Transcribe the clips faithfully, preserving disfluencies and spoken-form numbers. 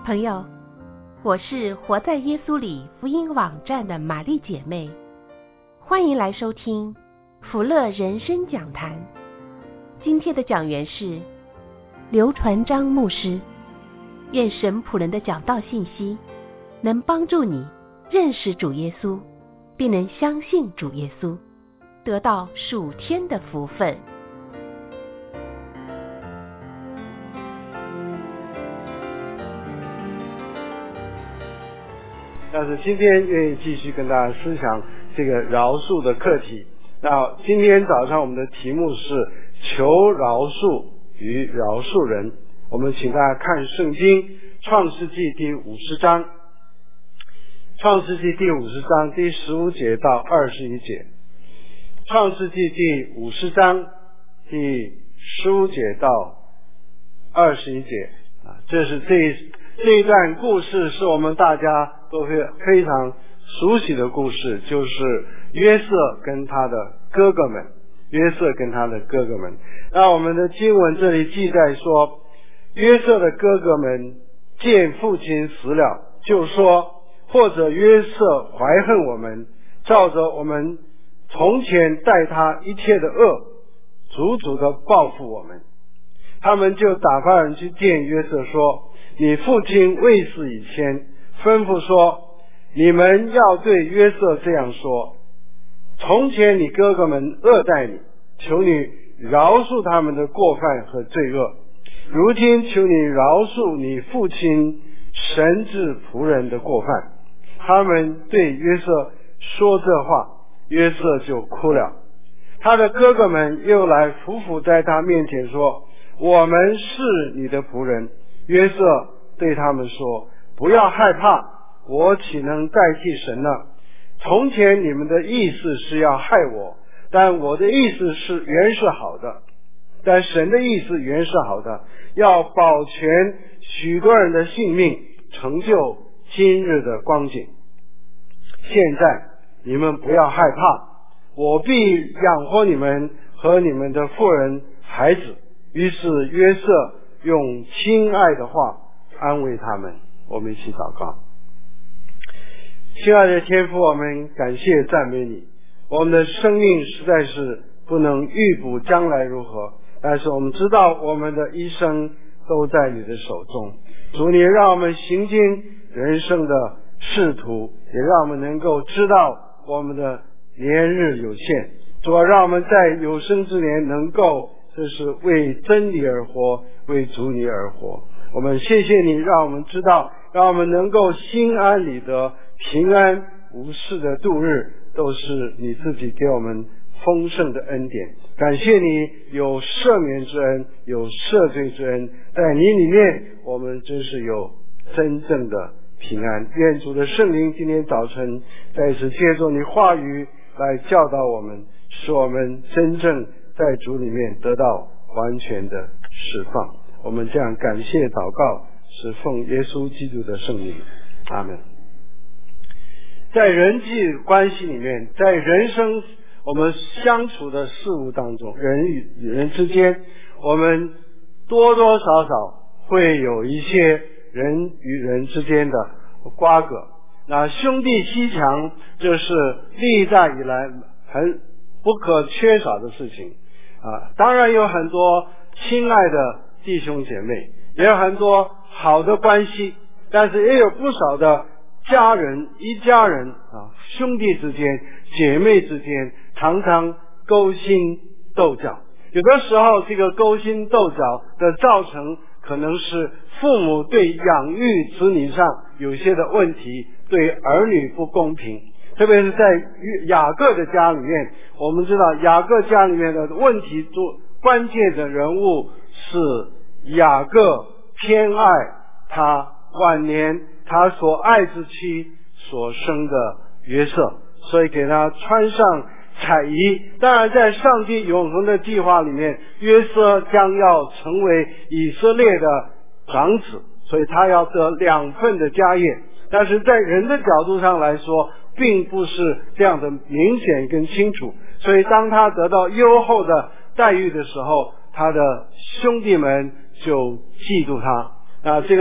朋友，我是活在耶稣里福音网站的玛丽姐妹，欢迎来收听福乐人生讲坛。今天的讲员是刘传章牧师。愿神仆人的讲道信息能帮助你认识主耶稣，并能相信主耶稣，得到属天的福分。 但是今天愿意继续跟大家思想这个饶恕的课题。那今天早上我们的题目是求饶恕与饶恕人。我们请大家看圣经创世纪第五十章，创世纪第五十章第十五节到二十一节。创世纪第五十章第十五节到二十一节啊，这是这一这一段故事是我们大家都会非常熟悉的故事，就是约瑟跟他的哥哥们，约瑟跟他的哥哥们。那我们的经文这里记载说，约瑟的哥哥们见父亲死了，就说，或者约瑟怀恨我们，照着我们从前待他一切的恶，足足的报复我们。他们就打发人去见约瑟说，你父亲未死以前吩咐说，你们要对约瑟这样说，从前你哥哥们恶待你，求你饶恕他们的过犯和罪恶，如今求你饶恕你父亲神之仆人的过犯。他们对约瑟说这话，约瑟就哭了。他的哥哥们又来匍匐在他面前说，我们是你的仆人。约瑟对他们说，不要害怕，我岂能代替神呢？从前你们的意思是要害我，但我的意思是原是好的，但神的意思原是好的，要保全许多人的性命，成就今日的光景。现在你们不要害怕，我必养活你们和你们的妇人孩子。于是约瑟用亲爱的话安慰他们。我们一起祷告。亲爱的天父，我们感谢赞美你。我们的生命实在是不能预卜将来如何，但是我们知道我们的一生都在你的手中。主，你让我们行经人生的仕途，也让我们能够知道我们的年日有限。主啊，让我们在有生之年能够这是为真理而活，为主你而活。我们谢谢你，让我们知道，让我们能够心安理得，平安无事的度日，都是你自己给我们丰盛的恩典。感谢你有赦免之恩，有赦罪之恩，在你里面我们真是有真正的平安。愿主的圣灵今天早晨再次借助你话语来教导我们，使我们真正在主里面得到完全的释放。我们这样感谢祷告，是奉耶稣基督的圣名，阿们。在人际关系里面，在人生我们相处的事物当中，人与人之间，我们多多少少会有一些人与人之间的瓜葛。那兄弟阋墙，这是历代以来很不可缺少的事情啊。当然有很多亲爱的弟兄姐妹，也有很多好的关系，但是也有不少的家人，一家人啊，兄弟之间，姐妹之间，常常勾心斗角。有的时候这个勾心斗角的造成，可能是父母对养育子女上有些的问题，对儿女不公平。特别是在雅各的家里面，我们知道雅各家里面的问题做关键的人物是雅各偏爱他晚年他所爱之妻所生的约瑟，所以给他穿上彩衣。当然在上帝永恒的计划里面，约瑟将要成为以色列的长子，所以他要得两份的家业。但是在人的角度上来说，并不是这样的明显跟清楚，所以当他得到优厚的待遇的时候，他的兄弟们就嫉妒他。啊，这个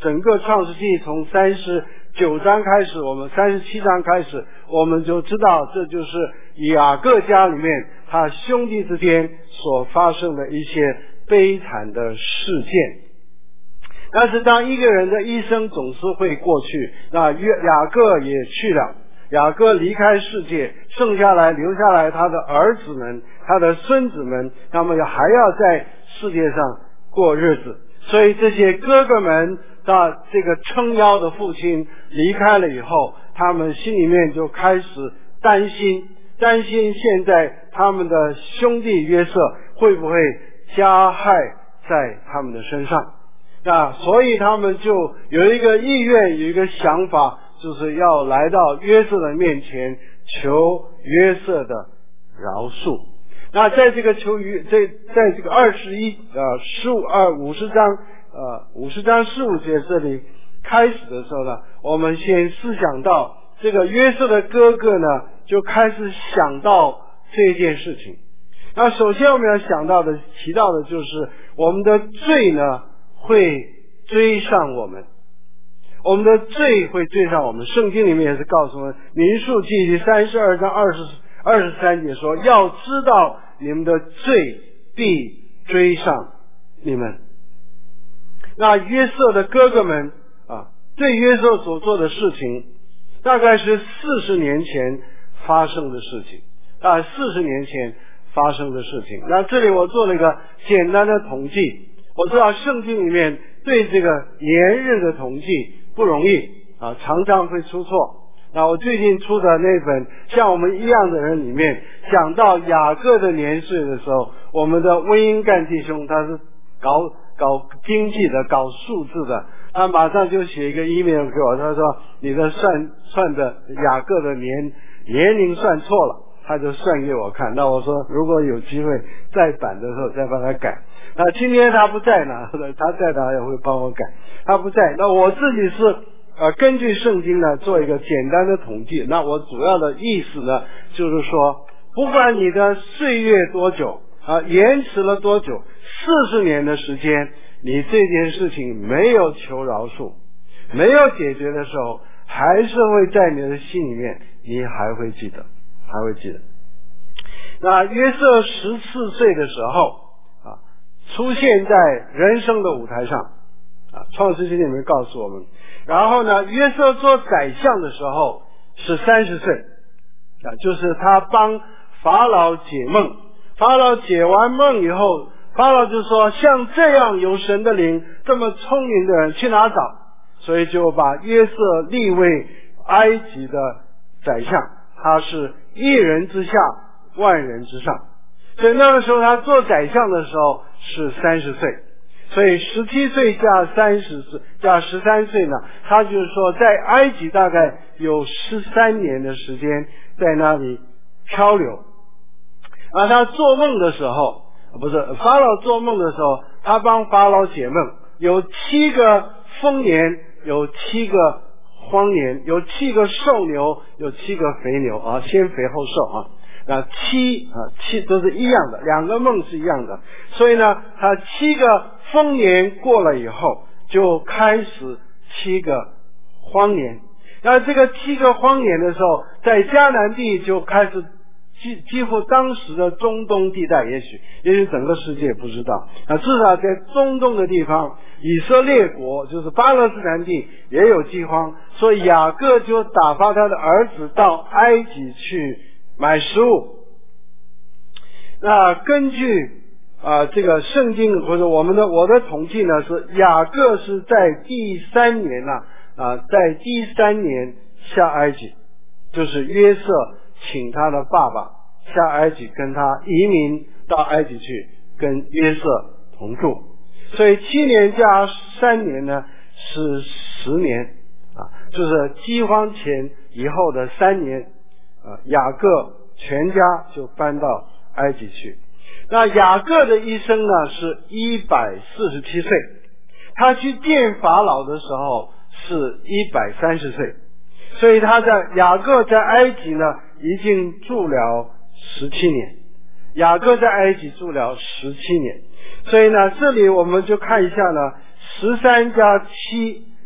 整个创世纪从三十九章开始，我们三十七章开始，我们就知道这就是雅各家里面他兄弟之间所发生的一些悲惨的事件。但是当一个人的一生总是会过去，那雅各也去了，雅各离开世界，剩下来留下来他的儿子们，他的孙子们，他们还要在世界上过日子。所以这些哥哥们的这个撑腰的父亲离开了以后，他们心里面就开始担心担心现在他们的兄弟约瑟会不会加害在他们的身上。那所以他们就有一个意愿，有一个想法，就是要来到约瑟的面前求约瑟的饶恕。那在这个求约在在这个二十一呃十五二五十章呃五十章十五节这里开始的时候呢，我们先思想到这个约瑟的哥哥呢，就开始想到这件事情。那首先我们要想到的提到的就是我们的罪呢会追上我们，我们的罪会追上我们。圣经里面也是告诉我们，民数记第三十二章二十二十三节说，要知道你们的罪必追上你们。那约瑟的哥哥们啊，对约瑟所做的事情，大概是四十年前发生的事情，大概四十年前发生的事情。那这里我做了一个简单的统计，我知道圣经里面对这个年日的统计不容易啊，常常会出错。那我最近出的那本像我们一样的人里面，讲到雅各的年岁的时候，我们的温英干弟兄他是搞搞经济的，搞数字的，他马上就写一个 email 给我，他说你的算算的雅各的年年龄算错了，他就算给我看。那我说如果有机会再版的时候再帮他改。那今天他不在呢，他在他也会帮我改，他不在。那我自己是呃根据圣经呢做一个简单的统计。那我主要的意思呢就是说，不管你的岁月多久啊，延迟了多久，四十年的时间，你这件事情没有求饶恕，没有解决的时候，还是会在你的心里面，你还会记得，还会记得。那约瑟十四岁的时候啊，出现在人生的舞台上啊，创世纪里面告诉我们。然后呢，约瑟做宰相的时候是三十岁啊，就是他帮法老解梦。法老解完梦以后，法老就说，像这样有神的灵这么聪明的人去哪找？所以就把约瑟立为埃及的宰相，他是一人之下万人之上。所以那个时候他做宰相的时候是三十岁，所以十七岁加三十岁加十三岁呢，他就是说在埃及大概有十三年的时间在那里漂流。而他做梦的时候，不是法老做梦的时候，他帮法老解梦，有七个丰年，有七个荒年，有七个瘦牛，有七个肥牛啊，先肥后瘦啊。那七啊七都是一样的，两个梦是一样的。所以呢，他七个丰年过了以后，就开始七个荒年。那这个七个荒年的时候，在迦南地就开始几几乎当时的中东地带，也许也许整个世界不知道，那至少在中东的地方，以色列国就是巴勒斯坦地也有饥荒，所以雅各就打发他的儿子到埃及去买食物。那根据啊、呃、这个圣经或者我们的我的统计呢，是雅各是在第三年呢 啊, 啊在第三年下埃及，就是约瑟请他的爸爸下埃及，跟他移民到埃及去，跟约瑟同住。所以七年加三年呢是十年啊，就是饥荒前以后的三年啊，雅各全家就搬到埃及去。那雅各的一生呢是一百四十七岁，他去见法老的时候是一百三十岁，所以他在雅各在埃及呢已经住了十七年，雅各在埃及住了十七年。所以呢，这里我们就看一下呢，十三加七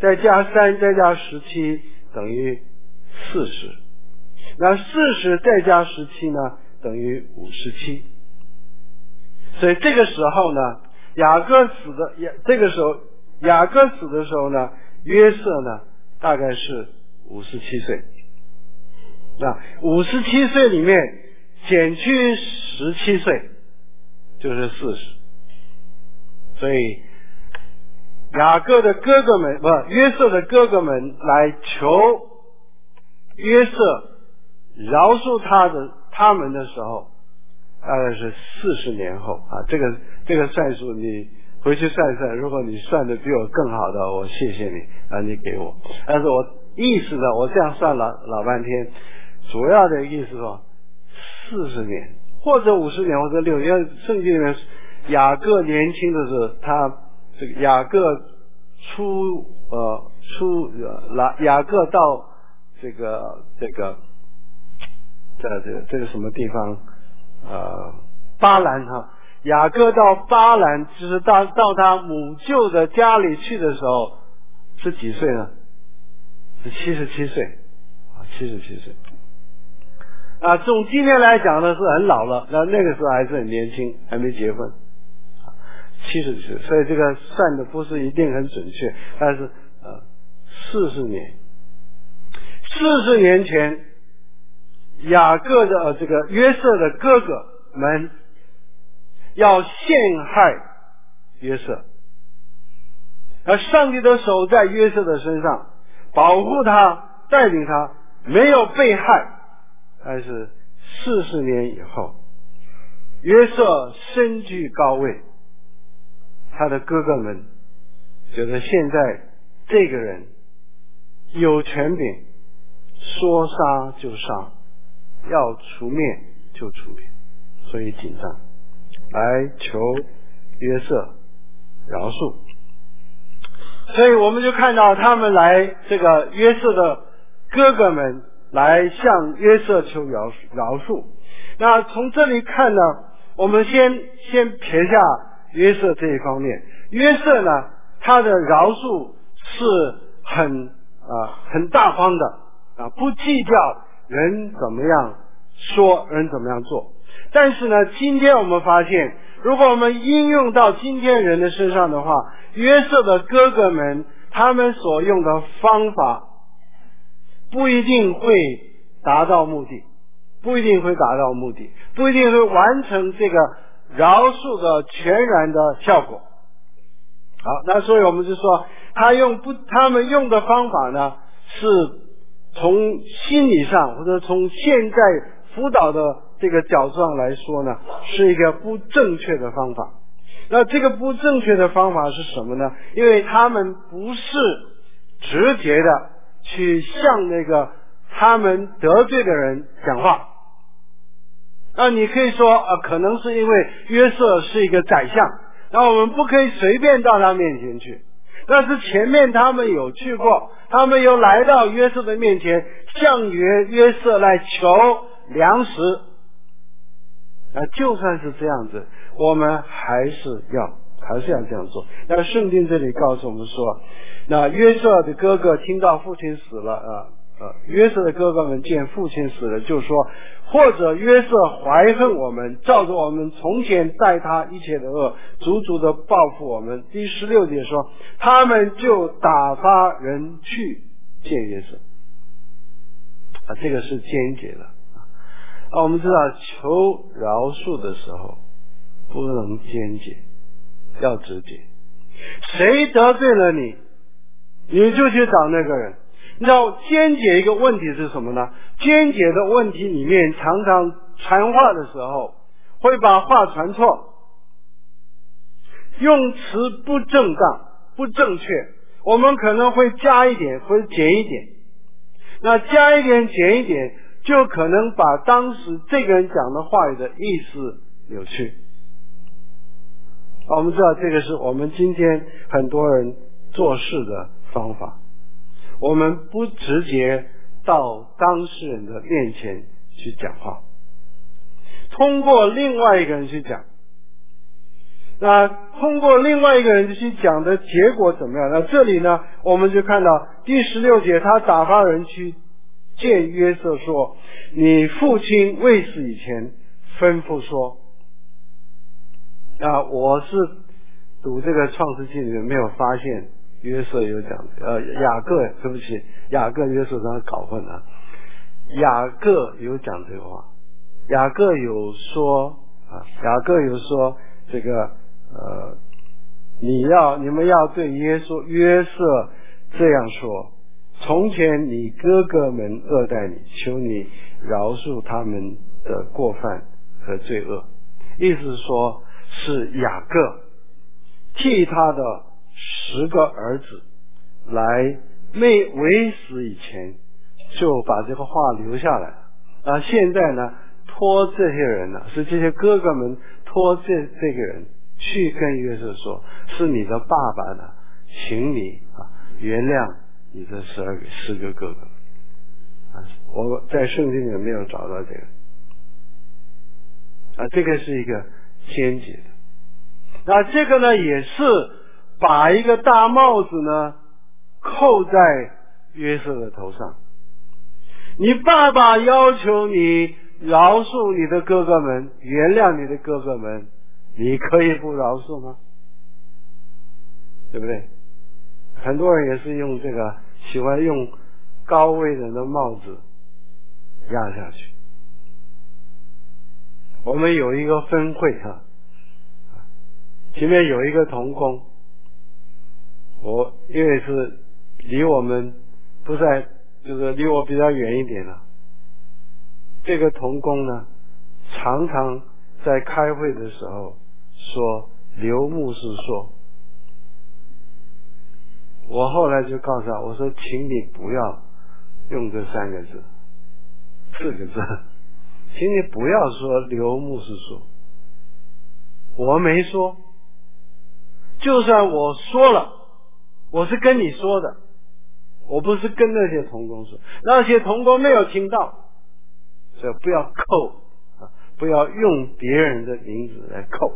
再加三再加十七等于四十，那四十再加十七呢等于五十七。所以这个时候呢，雅各死的雅这个时候雅各死的时候呢，约瑟呢大概是五十七岁。那五十七岁里面减去十七岁就是四十。所以雅各的哥哥们不约瑟的哥哥们来求约瑟饶恕他的他们的时候，大概是四十年后啊。这个这个算数你回去算一算，如果你算的比我更好的，我谢谢你啊，你给我。但是我意思呢，我这样算了老半天，主要的意思说四十年或者五十年或者六年，因为圣经里面雅各年轻的时候，他这个雅各出呃出呃雅各到这个这个在这个这个什么地方呃巴兰哈，雅各到巴兰就是到到他母舅的家里去的时候是几岁呢？是七十七岁啊，七十七岁啊。从今天来讲呢是很老了，那那个时候还是很年轻，还没结婚。七十岁，所以这个算的不是一定很准确，但是呃，四十年，四十年前，雅各的、呃、这个约瑟的哥哥们要陷害约瑟，而上帝的手在约瑟的身上保护他，带领他，没有被害。但是四十年以后，约瑟身居高位。他的哥哥们觉得现在这个人有权柄，说杀就杀，要除灭就除灭，所以紧张，来求约瑟饶恕。所以我们就看到他们来这个约瑟的哥哥们来向约瑟求饶饶恕。那从这里看呢，我们先先撇下约瑟这一方面，约瑟呢，他的饶恕是很啊、呃、很大方的啊，不计较人怎么样说，人怎么样做。但是呢，今天我们发现，如果我们应用到今天人的身上的话，约瑟的哥哥们他们所用的方法不一定会达到目的，不一定会达到目的，不一定会完成这个饶恕的全然的效果。好，那所以我们就说他用不他们用的方法呢，是从心理上或者从现在辅导的这个角度上来说呢，是一个不正确的方法。那这个不正确的方法是什么呢？因为他们不是直接的去向那个他们得罪的人讲话。那你可以说啊，可能是因为约瑟是一个宰相，那我们不可以随便到他面前去。但是前面他们有去过，他们有来到约瑟的面前，向约约瑟来求粮食。那就算是这样子，我们还是要还是要这样做。那圣经这里告诉我们说，那约瑟的哥哥听到父亲死了啊。呃，约瑟的哥哥们见父亲死了，就说，或者约瑟怀恨我们，照着我们从前待他一切的恶，足足的报复我们。第十六节说，他们就打发人去见约瑟。啊，这个是间接的。啊，我们知道求饶恕的时候不能间接，要直接。谁得罪了你，你就去找那个人。你知道间接一个问题是什么呢？间接的问题里面常常传话的时候会把话传错，用词不正当不正确，我们可能会加一点或者减一点，那加一点减一点就可能把当时这个人讲的话语的意思扭曲。我们知道这个是我们今天很多人做事的方法，我们不直接到当事人的面前去讲话，通过另外一个人去讲。 那通过另外一个人去讲的结果怎么样？那这里呢，我们就看到第十六节，他打发人去见约瑟说，你父亲未死以前吩咐说，啊，我是读这个创世纪里面没有发现约瑟有讲，呃，雅各，对不起，雅各约瑟他搞混了，雅各有讲这个话，雅各有说啊，雅各有说这个呃，你要你们要对耶稣约瑟这样说，从前你哥哥们恶待你，求你饶恕他们的过犯和罪恶。意思是说，是雅各替他的十个儿子来没未死以前就把这个话留下来了。啊，现在呢，托这些人呢，是这些哥哥们托这这个人去跟约瑟说，是你的爸爸呢，请你啊原谅你的十二个十个哥哥。啊，我在圣经里面没有找到这个。啊，这个是一个先解的。那这个呢，也是把一个大帽子呢扣在约瑟的头上。你爸爸要求你饶恕你的哥哥们，原谅你的哥哥们，你可以不饶恕吗？对不对？很多人也是用这个，喜欢用高位人的帽子压下去。我们有一个分会哈、啊，前面有一个同工，我因为是离我们不在，就是离我比较远一点了。这个同工呢，常常在开会的时候说刘牧师说，我后来就告诉他，我说请你不要用这三个字四个字，请你不要说刘牧师说，我没说，就算我说了，我是跟你说的，我不是跟那些同工说，那些同工没有听到，所以不要扣啊，不要用别人的名字来扣。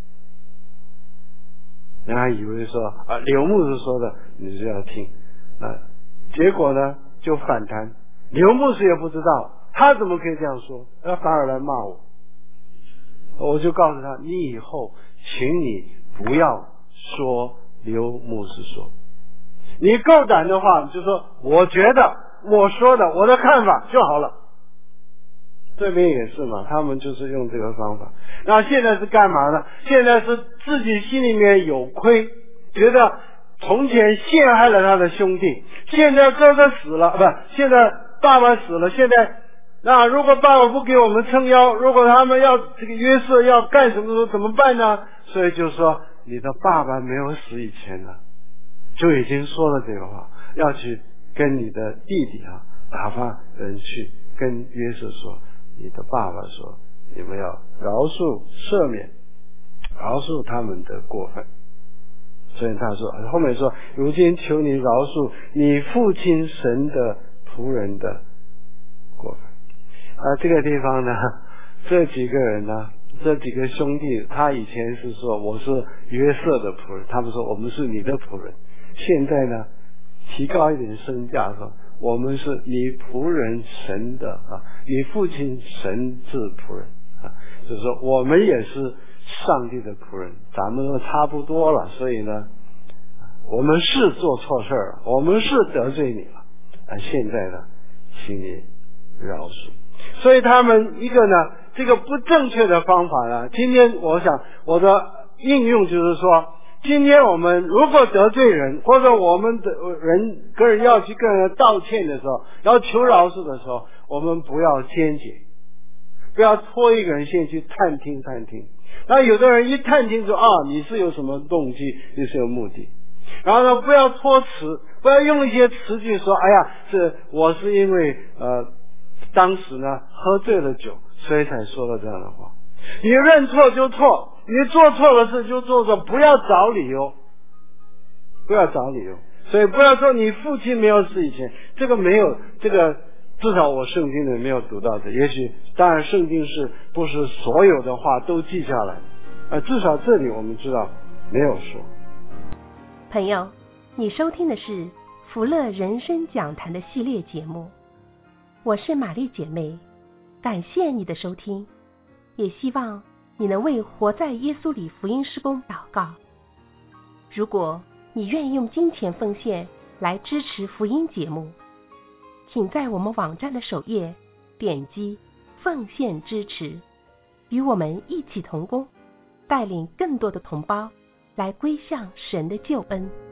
人家以为说啊，刘牧师说的你就要听啊，结果呢就反弹，刘牧师也不知道他怎么可以这样说，他反而来骂我。我就告诉他，你以后请你不要说刘牧师说，你够胆的话就说我觉得我说的我的看法就好了。这边也是嘛，他们就是用这个方法。那现在是干嘛呢？现在是自己心里面有亏，觉得从前陷害了他的兄弟，现在哥哥死了，不，现在爸爸死了，现在那如果爸爸不给我们撑腰，如果他们要这个约瑟要干什么时候怎么办呢？所以就说你的爸爸没有死以前呢，就已经说了这个话，要去跟你的弟弟啊打发人去跟约瑟说，你的爸爸说你们要饶恕赦免饶恕他们的过分。所以他说后面说，如今求你饶恕你父亲神的仆人的过分。啊，这个地方呢，这几个人呢，这几个兄弟，他以前是说我是约瑟的仆人，他们说我们是你的仆人，现在呢提高一点身价说我们是你仆人神的啊，你父亲神之仆人啊，就是说我们也是上帝的仆人，咱们都差不多了，所以呢我们是做错事了，我们是得罪你了啊，现在呢请你饶恕。所以他们一个呢，这个不正确的方法呢，今天我想我的应用就是说，今天我们如果得罪人，或者我们的人跟人要去跟人道歉的时候，要求饶恕的时候，我们不要先解，不要拖一个人先去探听探听。那有的人一探听说啊，你是有什么动机，你是有目的，然后呢不要托词，不要用一些词句说，哎呀，是我是因为呃当时呢喝醉了酒，所以才说了这样的话。你认错就错，你做错了事就做错，不要找理由，不要找理由。所以不要说你父亲没有死以前，这个没有，这个至少我圣经里没有读到的。也许当然圣经是不是所有的话都记下来， 呃，至少这里我们知道没有说。 朋友，你收听的是福乐人生讲坛的系列节目，我是玛丽姐妹，感谢你的收听，也希望你能为活在耶稣里福音事工祷告。如果你愿意用金钱奉献来支持福音节目，请在我们网站的首页点击奉献支持，与我们一起同工，带领更多的同胞来归向神的救恩。